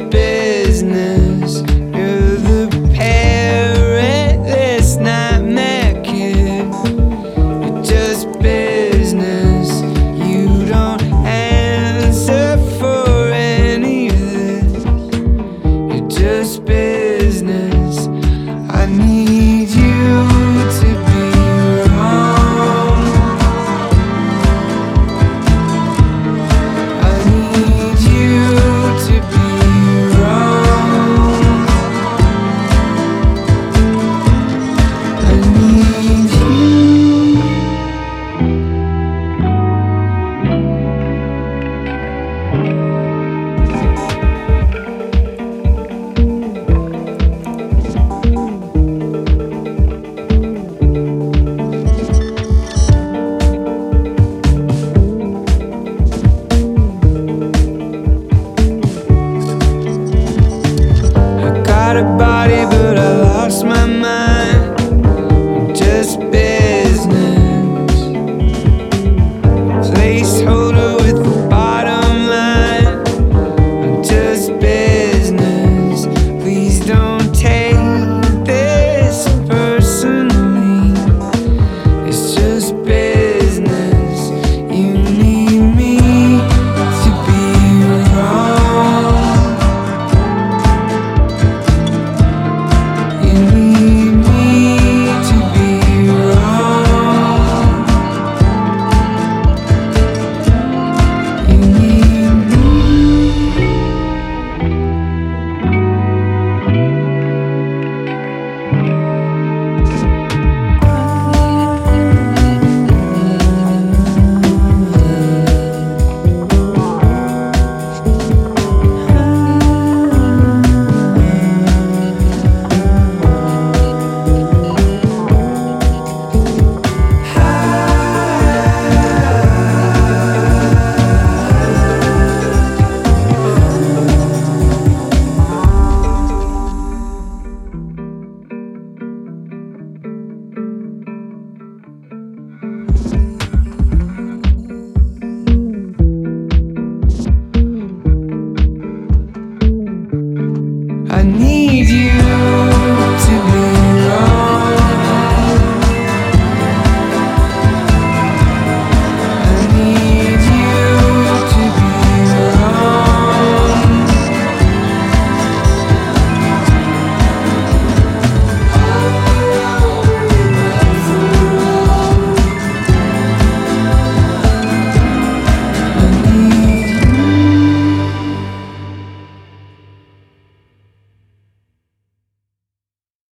business. You're the parentless nightmare kid. You're just business. You don't answer for any of this. You're just business. I need you to be wrong. I need you to be wrong. I need you. Got a body, but I lost my mind. I'm just business. Placeholder with the bottom line. I'm just business. Please don't take this personally. It's just business. You need me to be wrong. You need me to be wrong. You need me. I need you.